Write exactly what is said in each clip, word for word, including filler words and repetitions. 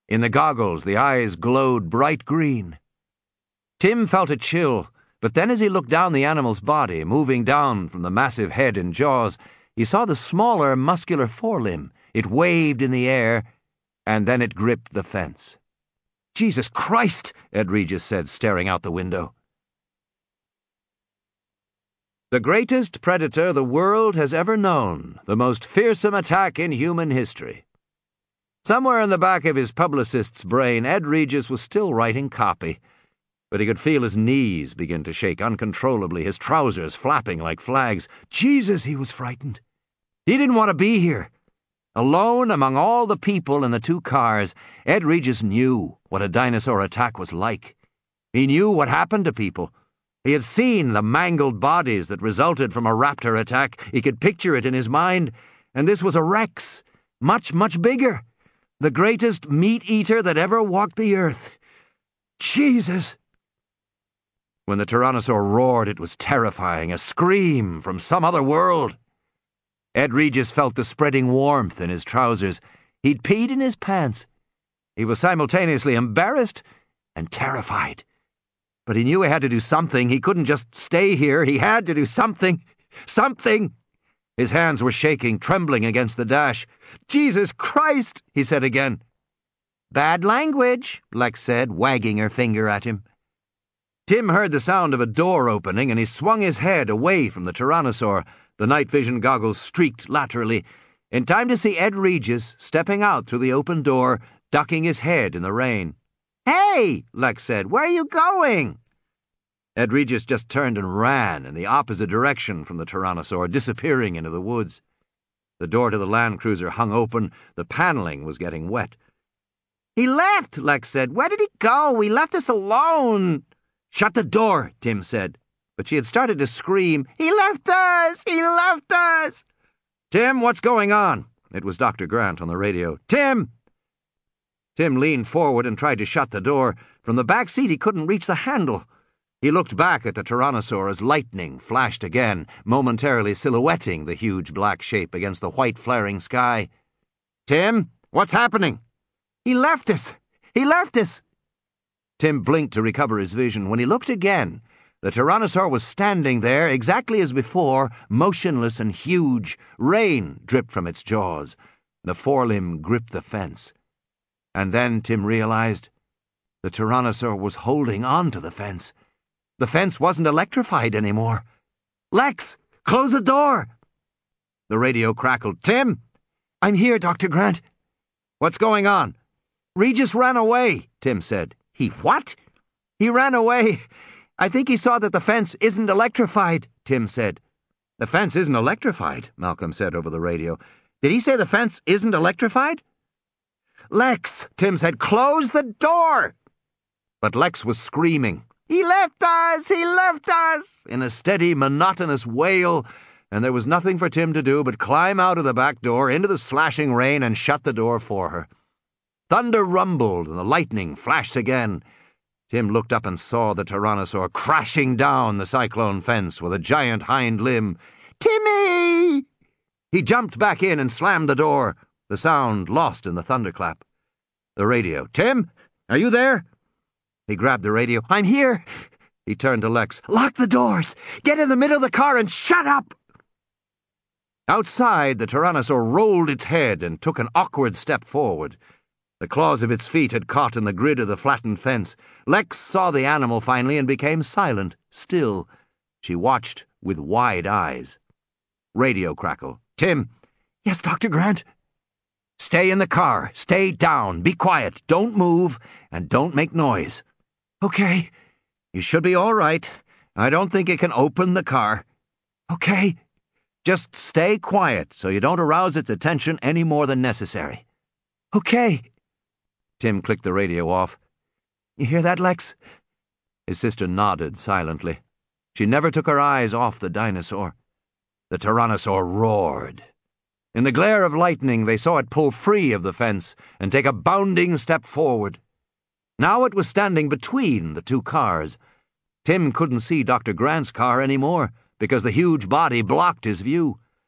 In the goggles, the eyes glowed bright green. Tim felt a chill, but then as he looked down the animal's body, moving down from the massive head and jaws, he saw the smaller, muscular forelimb. It waved in the air, and then it gripped the fence. "Jesus Christ!" Ed Regis said, staring out the window. The greatest predator the world has ever known, the most fearsome attack in human history. Somewhere in the back of his publicist's brain, Ed Regis was still writing copy, but he could feel his knees begin to shake uncontrollably, his trousers flapping like flags. Jesus, he was frightened. He didn't want to be here. Alone among all the people in the two cars, Ed Regis knew what a dinosaur attack was like. He knew what happened to people. He had seen the mangled bodies that resulted from a raptor attack. He could picture it in his mind. And this was a Rex, much, much bigger. The greatest meat-eater that ever walked the earth. Jesus! When the Tyrannosaur roared, it was terrifying, a scream from some other world. Ed Regis felt the spreading warmth in his trousers. He'd peed in his pants. He was simultaneously embarrassed and terrified. But he knew he had to do something. He couldn't just stay here. He had to do something. Something! His hands were shaking, trembling against the dash. "Jesus Christ!" he said again. "Bad language," Lex said, wagging her finger at him. Tim heard the sound of a door opening, and he swung his head away from the Tyrannosaur. The night vision goggles streaked laterally, in time to see Ed Regis stepping out through the open door, ducking his head in the rain. "Hey!" Lex said. "Where are you going?" Ed Regis just turned and ran in the opposite direction from the Tyrannosaur, disappearing into the woods. The door to the Land Cruiser hung open. The paneling was getting wet. "He left," Lex said. "Where did he go? He left us alone." "Shut the door," Tim said. But she had started to scream. "He left us! He left us!" "Tim, what's going on?" It was Doctor Grant on the radio. "Tim!" Tim leaned forward and tried to shut the door. From the back seat, he couldn't reach the handle. He looked back at the Tyrannosaur as lightning flashed again, momentarily silhouetting the huge black shape against the white flaring sky. "Tim, what's happening?" "He left us! He left us!" Tim blinked to recover his vision. When he looked again, the Tyrannosaur was standing there exactly as before, motionless and huge. Rain dripped from its jaws. The forelimb gripped the fence. And then Tim realized the Tyrannosaur was holding on to the fence. The fence wasn't electrified anymore. "Lex, close the door!" The radio crackled. "Tim!" "I'm here, Doctor Grant." "What's going on?" "Regis ran away," Tim said. "He what?" "He ran away. I think he saw that the fence isn't electrified," Tim said. "The fence isn't electrified," Malcolm said over the radio. "Did he say the fence isn't electrified?" "Lex," Tim said, "close the door!" But Lex was screaming. "He left us! He left us!" in a steady, monotonous wail, and there was nothing for Tim to do but climb out of the back door into the slashing rain and shut the door for her. Thunder rumbled and the lightning flashed again. Tim looked up and saw the Tyrannosaur crashing down the cyclone fence with a giant hind limb. "Timmy!" He jumped back in and slammed the door, the sound lost in the thunderclap. The radio. "Tim, are you there?" He grabbed the radio. "I'm here." He turned to Lex. "Lock the doors! Get in the middle of the car and shut up!" Outside, the Tyrannosaur rolled its head and took an awkward step forward. The claws of its feet had caught in the grid of the flattened fence. Lex saw the animal finally and became silent, still. She watched with wide eyes. Radio crackle. "Tim." "Yes, Doctor Grant." "Stay in the car. Stay down. Be quiet. Don't move, and don't make noise." "Okay." "You should be all right. I don't think it can open the car." "Okay." "Just stay quiet so you don't arouse its attention any more than necessary." "Okay." Tim clicked the radio off. "You hear that, Lex?" His sister nodded silently. She never took her eyes off the dinosaur. The Tyrannosaur roared. In the glare of lightning, they saw it pull free of the fence and take a bounding step forward. Now it was standing between the two cars. Tim couldn't see Doctor Grant's car anymore because the huge body blocked his view.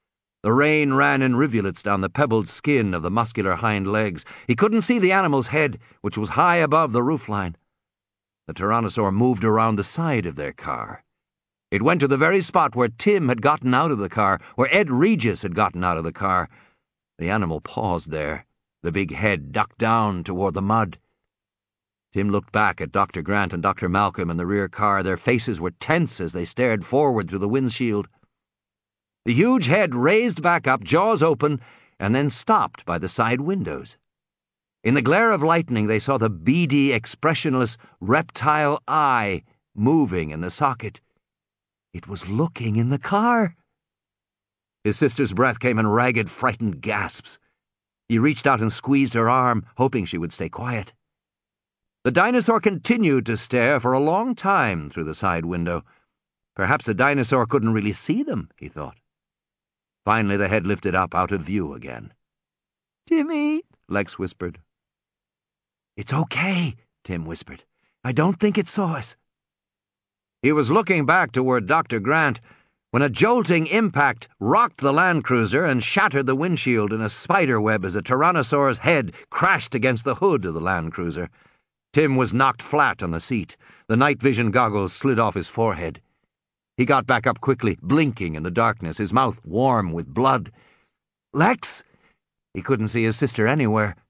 The rain ran in rivulets down the pebbled skin of the muscular hind legs. He couldn't see the animal's head, which was high above the roofline. The Tyrannosaur moved around the side of their car. It went to the very spot where Tim had gotten out of the car, where Ed Regis had gotten out of the car. The animal paused there, the big head ducked down toward the mud. Tim looked back at Doctor Grant and Doctor Malcolm in the rear car. Their faces were tense as they stared forward through the windshield. The huge head raised back up, jaws open, and then stopped by the side windows. In the glare of lightning, they saw the beady, expressionless reptile eye moving in the socket. It was looking in the car. His sister's breath came in ragged, frightened gasps. He reached out and squeezed her arm, hoping she would stay quiet. The dinosaur continued to stare for a long time through the side window. Perhaps the dinosaur couldn't really see them, he thought. Finally, the head lifted up out of view again. "Timmy," Lex whispered. "It's okay," Tim whispered. "I don't think it saw us." He was looking back toward Doctor Grant when a jolting impact rocked the Land Cruiser and shattered the windshield in a spider web as a Tyrannosaur's head crashed against the hood of the Land Cruiser. Tim was knocked flat on the seat. The night vision goggles slid off his forehead. He got back up quickly, blinking in the darkness, his mouth warm with blood. "Lex?" He couldn't see his sister anywhere.